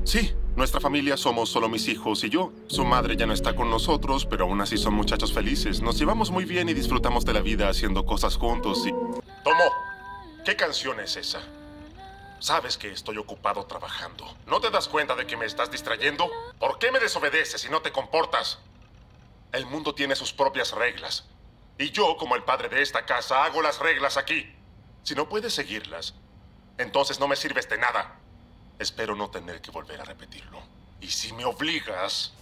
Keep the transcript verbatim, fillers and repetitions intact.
Sí, nuestra familia somos solo mis hijos y yo. Su madre ya no está con nosotros, pero aún así son muchachos felices. Nos llevamos muy bien y disfrutamos de la vida haciendo cosas juntos y... Tomo, ¿qué canción es esa? Sabes que estoy ocupado trabajando. ¿No te das cuenta de que me estás distrayendo? ¿Por qué me desobedeces si no te comportas? El mundo tiene sus propias reglas. Y yo, como el padre de esta casa, hago las reglas aquí. Si no puedes seguirlas, entonces no me sirves de nada. Espero no tener que volver a repetirlo. Y si me obligas...